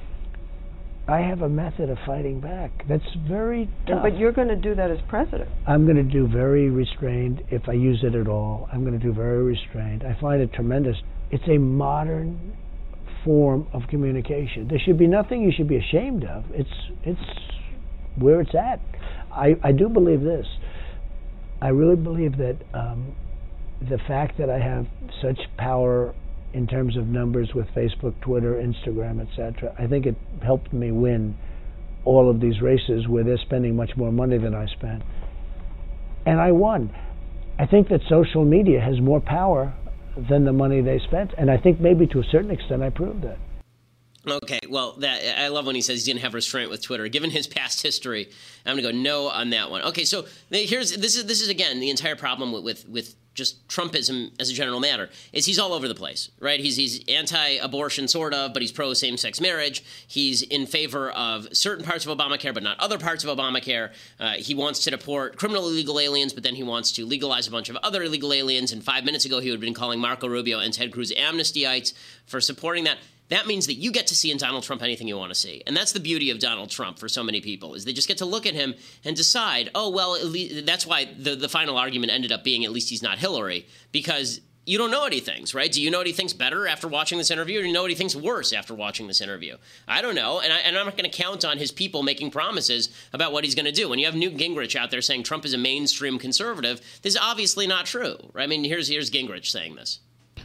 S15: I have a method of fighting back. That's very tough.
S14: But you're going to do that as president.
S15: I'm going to do very restrained if I use it at all. I'm going to do very restrained. I find it tremendous. It's a modern form of communication. There should be nothing you should be ashamed of. It's it's where it's at. I, I do believe this. I really believe that um, the fact that I have such power in terms of numbers with Facebook, Twitter, Instagram, et cetera, I think it helped me win all of these races where they're spending much more money than I spent. And I won. I think that social media has more power than the money they spent, and I think maybe to a certain extent I proved that.
S2: Okay, well, that I love when he says he's going to have restraint with Twitter. Given his past history, I'm going to go no on that one. Okay, so here's this is this is again the entire problem with with, with just Trumpism as a general matter is he's all over the place, right? He's he's anti-abortion sort of, but he's pro same-sex marriage. He's in favor of certain parts of Obamacare, but not other parts of Obamacare. Uh, he wants to deport criminal illegal aliens, but then he wants to legalize a bunch of other illegal aliens. And five minutes ago, he had been calling Marco Rubio and Ted Cruz amnestyites for supporting that. That means that you get to see in Donald Trump anything you want to see. And that's the beauty of Donald Trump for so many people, is they just get to look at him and decide, oh, well, at least, that's why the, the final argument ended up being at least he's not Hillary, because you don't know what he thinks, right? Do you know what he thinks better after watching this interview, or do you know what he thinks worse after watching this interview? I don't know, and, I, and I'm not going to count on his people making promises about what he's going to do. When you have Newt Gingrich out there saying Trump is a mainstream conservative, this is obviously not true, right? I mean, here's, here's Gingrich saying this.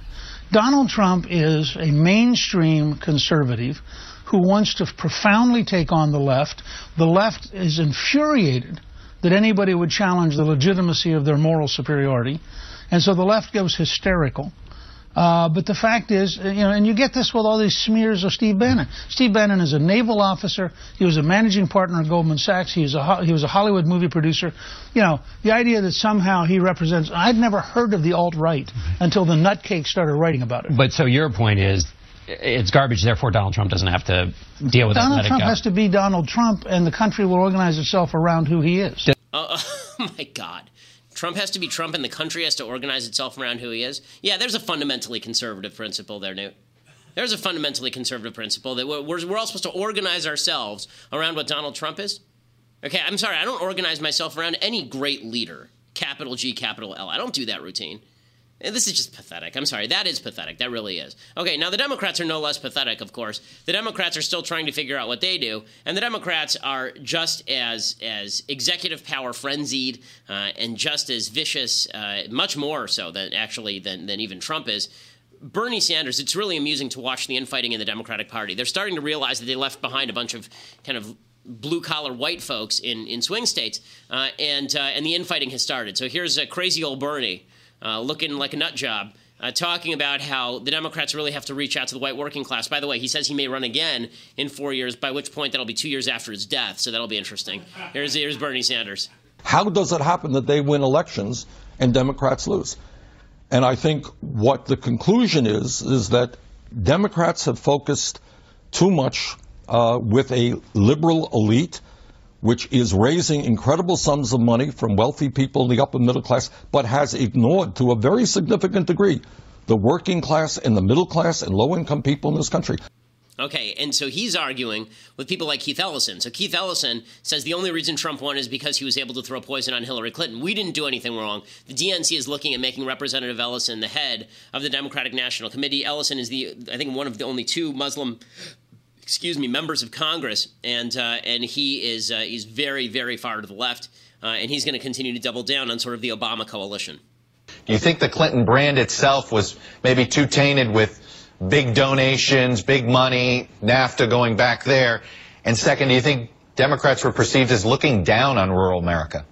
S16: Donald Trump is a mainstream conservative who wants to profoundly take on the left. The left is infuriated that anybody would challenge the legitimacy of their moral superiority. And so the left goes hysterical. Uh, but the fact is, you know, and you get this with all these smears of Steve Bannon. Steve Bannon is a naval officer. He was a managing partner at Goldman Sachs. He was a, he was a Hollywood movie producer. You know, the idea that somehow he represents, I'd never heard of the alt-right until the nutcase started writing about it.
S17: But so your point is, it's garbage, therefore Donald Trump doesn't have to deal with it.
S16: Donald Trump has to be Donald Trump, and the country will organize itself around who he is.
S2: Uh, oh, my God. Trump has to be Trump and the country has to organize itself around who he is? Yeah, there's a fundamentally conservative principle there, Newt. There's a fundamentally conservative principle that we're, we're all supposed to organize ourselves around what Donald Trump is. Okay, I'm sorry, I don't organize myself around any great leader, capital G, capital L. I don't do that routine. And this is just pathetic. I'm sorry, that is pathetic. That really is. Okay, now the Democrats are no less pathetic, of course. The Democrats are still trying to figure out what they do, and the Democrats are just as as executive power frenzied uh, and just as vicious, uh, much more so than actually than than even Trump is. Bernie Sanders, it's really amusing to watch the infighting in the Democratic Party. They're starting to realize that they left behind a bunch of kind of blue-collar white folks in, in swing states, uh, and, uh, and the infighting has started. So here's a crazy old Bernie, Uh, looking like a nut job, uh, talking about how the Democrats really have to reach out to the white working class. By the way, he says he may run again in four years, by which point that'll be two years after his death, so that'll be interesting. Here's, here's Bernie Sanders.
S18: How does it happen that they win elections and Democrats lose? And I think what the conclusion is, is that Democrats have focused too much uh, with a liberal elite, which is raising incredible sums of money from wealthy people in the upper middle class, but has ignored to a very significant degree the working class and the middle class and low-income people in this country.
S2: Okay, and so he's arguing with people like Keith Ellison. So Keith Ellison says the only reason Trump won is because he was able to throw poison on Hillary Clinton. We didn't do anything wrong. The D N C is looking at making Representative Ellison the head of the Democratic National Committee. Ellison is the, I think, one of the only two Muslim excuse me, members of Congress, and uh, and he is uh, he's very, very far to the left, uh, and he's going to continue to double down on sort of the Obama coalition.
S11: Do you think the Clinton brand itself was maybe too tainted with big donations, big money, NAFTA going back there? And second, do you think Democrats were perceived as looking down on rural America?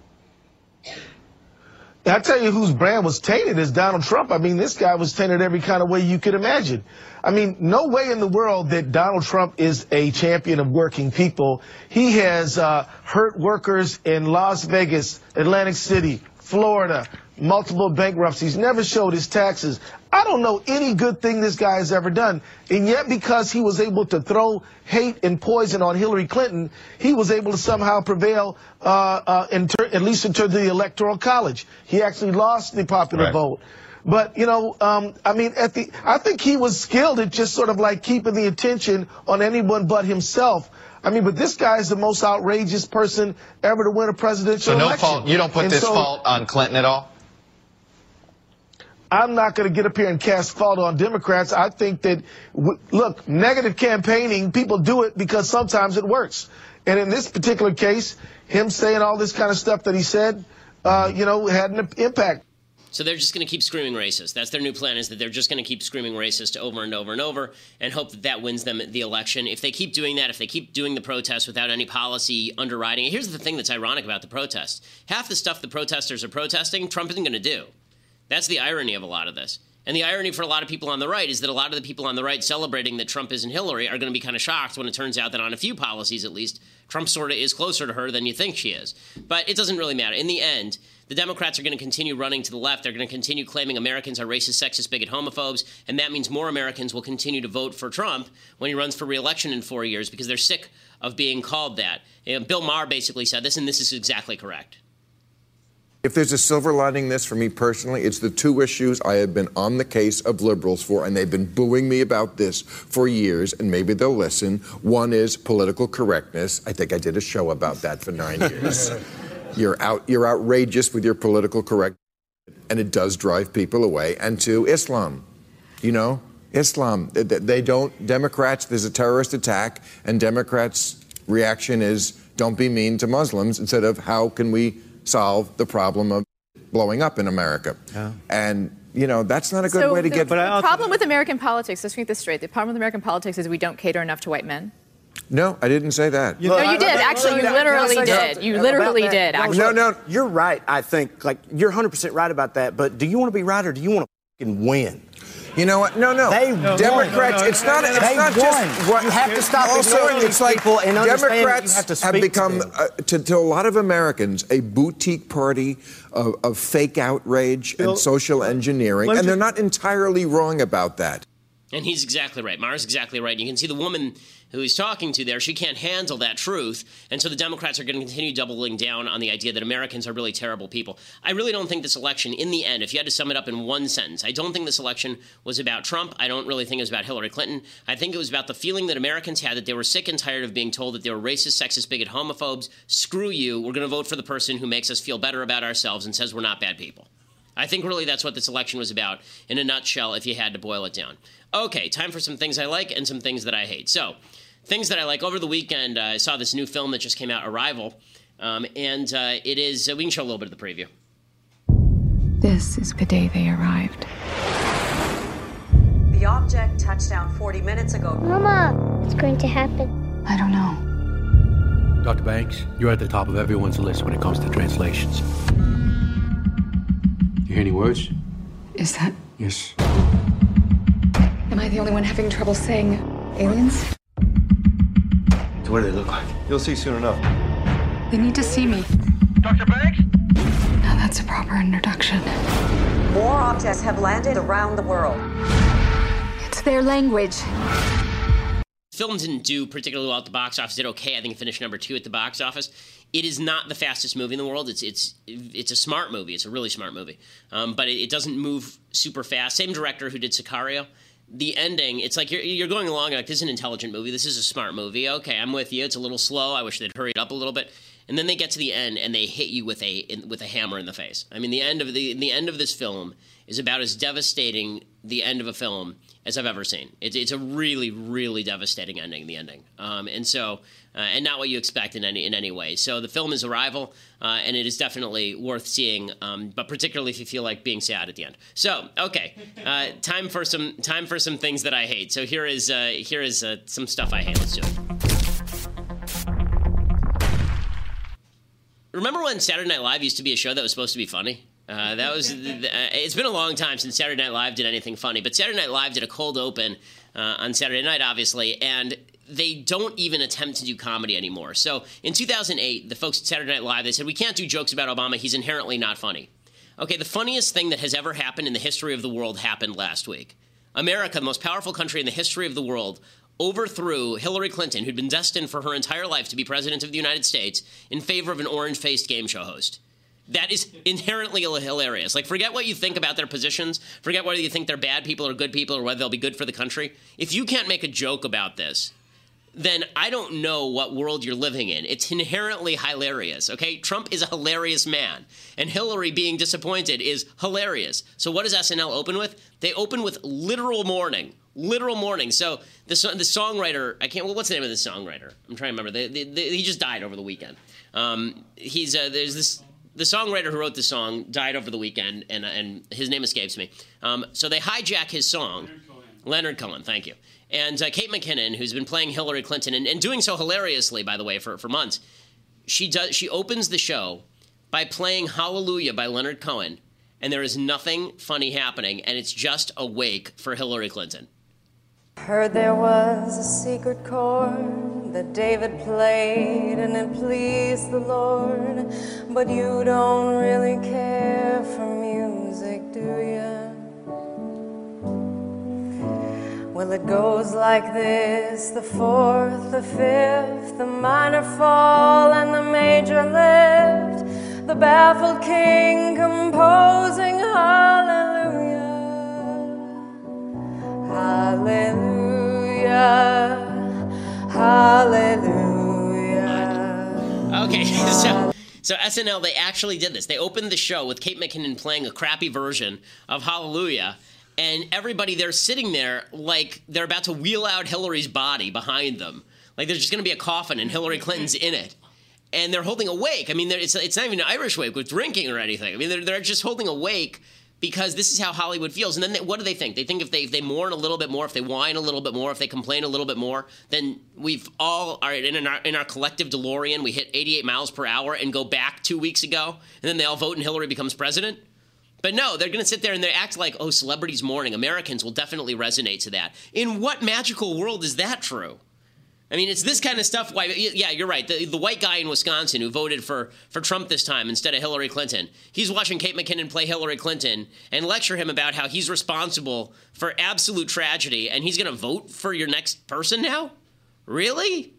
S19: I tell you whose brand was tainted is Donald Trump. I mean, this guy was tainted every kind of way you could imagine. I mean, no way in the world that Donald Trump is a champion of working people. He has uh, hurt workers in Las Vegas, Atlantic City, Florida, multiple bankruptcies, never showed his taxes. I don't know any good thing this guy has ever done. And yet, because he was able to throw hate and poison on Hillary Clinton, he was able to somehow prevail, uh, uh, in ter- at least in terms of the Electoral College. He actually lost the popular right. vote. But, you know, um, I mean, at the, I think he was skilled at just sort of like keeping the attention on anyone but himself. I mean, but this guy is the most outrageous person ever to win a presidential
S11: so no
S19: election.
S11: Fault. You don't put
S19: and
S11: this
S19: so,
S11: fault on Clinton at all?
S19: I'm not going to get up here and cast fault on Democrats. I think that, w- look, negative campaigning, people do it because sometimes it works. And in this particular case, him saying all this kind of stuff that he said, uh, you know, had an impact.
S2: So they're just going to keep screaming racist. That's their new plan, is that they're just going to keep screaming racist over and over and over and hope that that wins them the election. If they keep doing that, if they keep doing the protests without any policy underwriting, here's the thing that's ironic about the protests. Half the stuff the protesters are protesting, Trump isn't going to do. That's the irony of a lot of this. And the irony for a lot of people on the right is that a lot of the people on the right celebrating that Trump isn't Hillary are going to be kind of shocked when it turns out that on a few policies, at least, Trump sort of is closer to her than you think she is. But it doesn't really matter. In the end, the Democrats are going to continue running to the left. They're going to continue claiming Americans are racist, sexist, bigot, homophobes. And that means more Americans will continue to vote for Trump when he runs for re-election in four years because they're sick of being called that. You know, Bill Maher basically said this, and this is exactly correct.
S20: If there's a silver lining this for me personally, it's the two issues I have been on the case of liberals for, and they've been booing me about this for years, and maybe they'll listen. One is political correctness. I think I did a show about that for nine years. You're out, you're outrageous with your political correctness, and it does drive people away. And two, Islam. You know, Islam. They, they don't, Democrats, there's a terrorist attack, and Democrats' reaction is, don't be mean to Muslims, instead of how can we solve the problem of blowing up in America. Yeah. And, you know, that's not a good
S21: so
S20: way to
S21: the,
S20: get...
S21: But the problem with American politics, let's make this straight, the problem with American politics is we don't cater enough to white men.
S20: No, I didn't say that.
S21: You, no, you did. Actually, you literally did. You literally did. Actually.
S20: No, no.
S22: You're right, I think. Like, you're one hundred percent right about that. But do you want to be right or do you want to fucking win?
S20: You know what? No, no.
S22: They
S20: Democrats,
S22: won.
S20: it's not, it's
S22: they
S20: not
S22: won.
S20: just... What,
S22: you have to stop
S20: also,
S22: ignoring these
S20: it's like
S22: people and understand
S20: Democrats
S22: you have to speak
S20: have become,
S22: to,
S20: uh, to, to a lot of Americans, a boutique party of, of fake outrage Bill, and social engineering, and they're not entirely wrong about that.
S2: And he's exactly right. Maher's exactly right. You can see the woman who he's talking to there, she can't handle that truth. And so the Democrats are going to continue doubling down on the idea that Americans are really terrible people. I really don't think this election, in the end, if you had to sum it up in one sentence, I don't think this election was about Trump. I don't really think it was about Hillary Clinton. I think it was about the feeling that Americans had that they were sick and tired of being told that they were racist, sexist, bigot, homophobes. Screw you. We're going to vote for the person who makes us feel better about ourselves and says we're not bad people. I think really that's what this election was about in a nutshell if you had to boil it down. Okay, time for some things I like and some things that I hate. So, things that I like. Over the weekend, uh, I saw this new film that just came out, Arrival, um, and uh, it is, uh, we can show a little bit of the preview.
S23: This is the day they arrived.
S24: The object touched down forty minutes ago.
S25: Mama, what's going to happen?
S23: I don't know.
S26: Doctor Banks, you're at the top of everyone's list when it comes to translations. You hear any words?
S23: Is that...
S26: Yes.
S23: Am I the only one having trouble saying aliens?
S26: So what do they look like? You'll see soon enough.
S23: They need to see me.
S24: Doctor Banks?
S23: Now that's a proper introduction.
S24: More objects have landed around the world.
S23: It's their language.
S2: The film didn't do particularly well at the box office. It did okay. I think it finished number two at the box office. It is not the fastest movie in the world. It's it's it's a smart movie. It's a really smart movie. Um, but it, it doesn't move super fast. Same director who did Sicario. The ending, it's like you're, you're going along like, this is an intelligent movie. This is a smart movie. Okay, I'm with you. It's a little slow. I wish they'd hurried up a little bit. And then they get to the end and they hit you with a in, with a hammer in the face. I mean, the end of the the end of this film is about as devastating the end of a film as I've ever seen. It's it's a really really devastating ending. The ending, um, and so uh, and not what you expect in any in any way. So the film is Arrival, uh, and it is definitely worth seeing, um, but particularly if you feel like being sad at the end. So okay, uh, time for some time for some things that I hate. So here is uh, here is uh, some stuff I hate. Let's do it. Remember when Saturday Night Live used to be a show that was supposed to be funny? Uh, that was. The, the, uh, it's been a long time since Saturday Night Live did anything funny, but Saturday Night Live did a cold open uh, on Saturday night, obviously, and they don't even attempt to do comedy anymore. So in two thousand eight, the folks at Saturday Night Live, they said, we can't do jokes about Obama. He's inherently not funny. Okay, the funniest thing that has ever happened in the history of the world happened last week. America, the most powerful country in the history of the world, overthrew Hillary Clinton, who'd been destined for her entire life to be president of the United States, in favor of an orange-faced game show host. That is inherently hilarious. Like, forget what you think about their positions. Forget whether you think they're bad people or good people or whether they'll be good for the country. If you can't make a joke about this, then I don't know what world you're living in. It's inherently hilarious, okay? Trump is a hilarious man, and Hillary being disappointed is hilarious. So what does S N L open with? They open with literal mourning. Literal mourning. So the the songwriter, I can't. Well, what's the name of the songwriter? I'm trying to remember. They, they, they, he just died over the weekend. Um, he's uh, there's this the songwriter who wrote the song died over the weekend, and and his name escapes me. Um, so they hijack his song. Leonard Cohen. Leonard Cohen, thank you. And uh, Kate McKinnon, who's been playing Hillary Clinton and, and doing so hilariously, by the way, for for months. She does. She opens the show by playing Hallelujah by Leonard Cohen. and there is nothing funny happening, and it's just a wake for Hillary Clinton.
S1: Heard there was a secret chord that David played and it pleased the Lord, but you don't really care for music, do you? Well, it goes like this: the fourth, the fifth, the minor fall, and the major lift, the baffled king composing hallelujah, hallelujah, hallelujah.
S2: Okay, so so S N L, they actually did this. They opened the show with Kate McKinnon playing a crappy version of Hallelujah, and everybody there sitting there like they're about to wheel out Hillary's body behind them. Like there's just going to be a coffin and Hillary Clinton's in it. And they're holding a wake. I mean, it's it's not even an Irish wake with drinking or anything. I mean, they're, they're just holding a wake because this is how Hollywood feels. And then they, what do they think? They think if they if they mourn a little bit more, if they whine a little bit more, if they complain a little bit more, then we've all, all right, in our, in our collective DeLorean, we hit eighty-eight miles per hour and go back two weeks ago, and then they all vote and Hillary becomes president? But no, they're going to sit there and they act like, oh, celebrities mourning. Americans will definitely resonate to that. In what magical world is that true? I mean, it's this kind of stuff. Why? Yeah, you're right. The, the white guy in Wisconsin who voted for, for Trump this time instead of Hillary Clinton, he's watching Kate McKinnon play Hillary Clinton and lecture him about how he's responsible for absolute tragedy, and he's going to vote for your next person now? Really?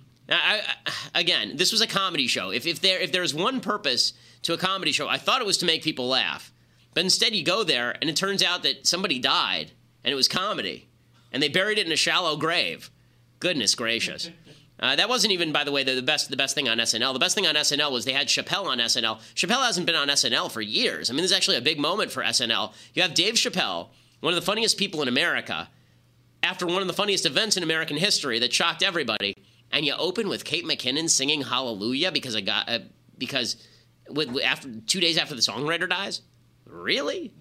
S2: I, I, again, this was a comedy show. If, if, there, if there's one purpose to a comedy show, I thought it was to make people laugh. But instead you go there, and it turns out that somebody died, and it was comedy. And they buried it in a shallow grave. Goodness gracious. Uh, that wasn't even, by the way, the, the best the best thing on S N L. The best thing on S N L was they had Chappelle on S N L. Chappelle hasn't been on S N L for years. I mean, this is actually a big moment for S N L. You have Dave Chappelle, one of the funniest people in America, after one of the funniest events in American history that shocked everybody, and you open with Kate McKinnon singing Hallelujah because I got uh, because with, after two days after the songwriter dies? Really?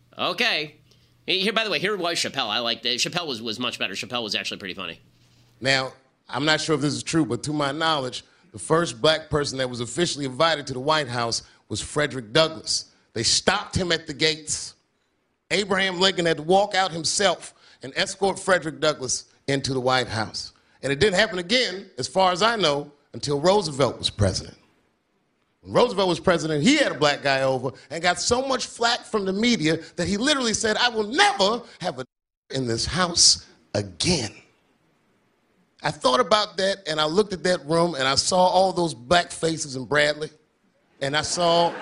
S2: Okay. Here, by the way, here was Chappelle. I like that. Chappelle was, was much better. Chappelle was actually pretty funny.
S3: Now, I'm not sure if this is true, but to my knowledge, the first black person that was officially invited to the White House was Frederick Douglass. They stopped him at the gates. Abraham Lincoln had to walk out himself and escort Frederick Douglass into the White House. And it didn't happen again, as far as I know, until Roosevelt was president. When Roosevelt was president, he had a black guy over and got so much flack from the media that he literally said, I will never have a in this house again. I thought about that, and I looked at that room, and I saw all those black faces in Bradley, and I saw,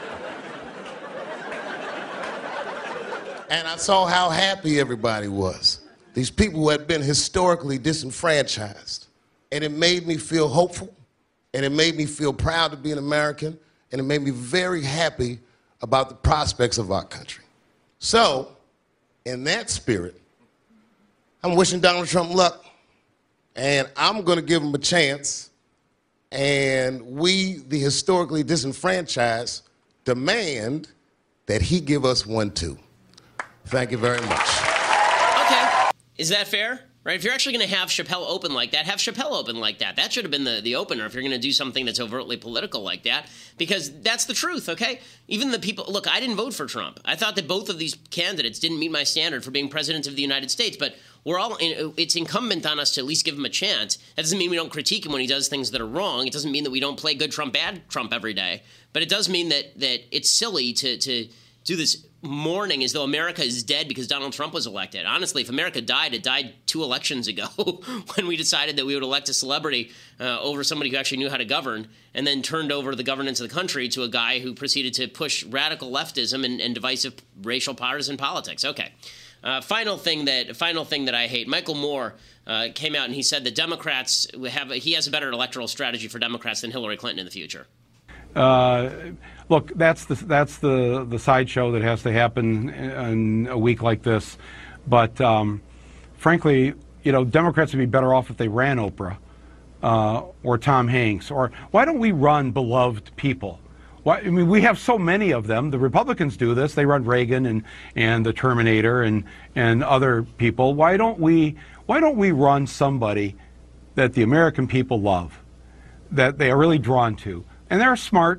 S3: and I saw how happy everybody was. These people who had been historically disenfranchised. And it made me feel hopeful, and it made me feel proud to be an American, and it made me very happy about the prospects of our country. So, in that spirit, I'm wishing Donald Trump luck. And I'm going to give him a chance, and we, the historically disenfranchised, demand that he give us one too. Thank you very much.
S2: Okay. Is that fair? Right? If you're actually going to have Chappelle open like that, have Chappelle open like that. That should have been the, the opener if you're going to do something that's overtly political like that, because that's the truth, okay? Even the people, look, I didn't vote for Trump. I thought that both of these candidates didn't meet my standard for being president of the United States, but we're all, in, it's incumbent on us to at least give him a chance. That doesn't mean we don't critique him when he does things that are wrong. It doesn't mean that we don't play good Trump, bad Trump every day. But it does mean that that it's silly to to do this mourning as though America is dead because Donald Trump was elected. Honestly, if America died, it died two elections ago when we decided that we would elect a celebrity uh, over somebody who actually knew how to govern, and then turned over the governance of the country to a guy who proceeded to push radical leftism and, and divisive racial partisan politics. Okay. Uh, final thing that final thing that I hate. Michael Moore uh, came out and he said that Democrats have he has a better electoral strategy for Democrats than Hillary Clinton in the future.
S4: Uh, look, that's the that's the the sideshow that has to happen in a week like this. But um, frankly, you know, Democrats would be better off if they ran Oprah uh, or Tom Hanks. Or why don't we run beloved people? Why, I mean, we have so many of them. The Republicans do this. They run Reagan and and the Terminator and and other people. Why don't we why don't we run somebody that the American people love, that they are really drawn to? And they're smart,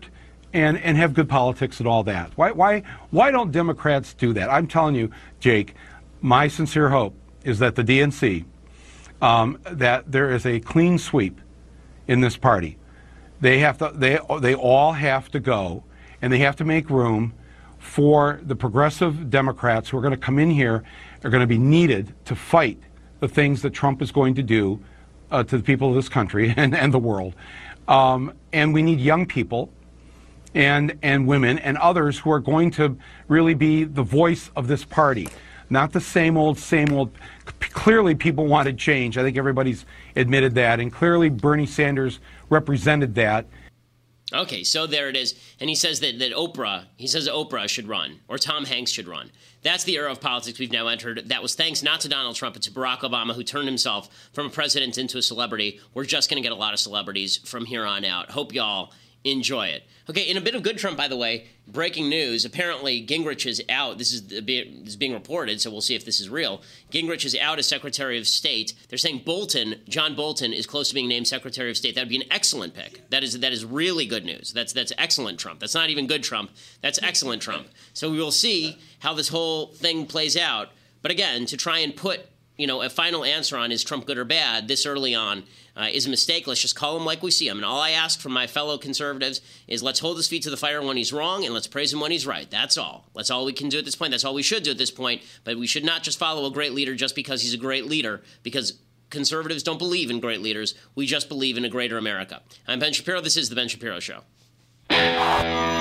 S4: and, and have good politics and all that. Why, why, why don't Democrats do that? I'm telling you, Jake, my sincere hope is that the D N C, um, that there is a clean sweep in this party. They have to, they, they all have to go, and they have to make room for the progressive Democrats who are going to come in here, are going to be needed to fight the things that Trump is going to do uh, to the people of this country and, and the world. Um, and we need young people and, and women and others who are going to really be the voice of this party. Not the same old, same old. Clearly, people wanted change. I think everybody's admitted that. And clearly, Bernie Sanders represented that.
S2: Okay, so there it is. And he says that, that Oprah, he says Oprah should run, or Tom Hanks should run. That's the era of politics we've now entered. That was thanks not to Donald Trump, but to Barack Obama, who turned himself from a president into a celebrity. We're just going to get a lot of celebrities from here on out. Hope y'all enjoy it. Okay, in a bit of good Trump, by the way, breaking news. Apparently, Gingrich is out. This is, this is being reported, so we'll see if this is real. Gingrich is out as Secretary of State. They're saying Bolton, John Bolton, is close to being named Secretary of State. That would be an excellent pick. That is that is really good news. That's that's excellent Trump. That's not even good Trump. That's excellent Trump. So we will see how this whole thing plays out. But again, to try and put, you know, a final answer on is Trump good or bad this early on uh, is a mistake. Let's just call him like we see him. And all I ask from my fellow conservatives is let's hold his feet to the fire when he's wrong and let's praise him when he's right. That's all. That's all we can do at this point. That's all we should do at this point. But we should not just follow a great leader just because he's a great leader, because conservatives don't believe in great leaders. We just believe in a greater America. I'm Ben Shapiro. This is The Ben Shapiro Show.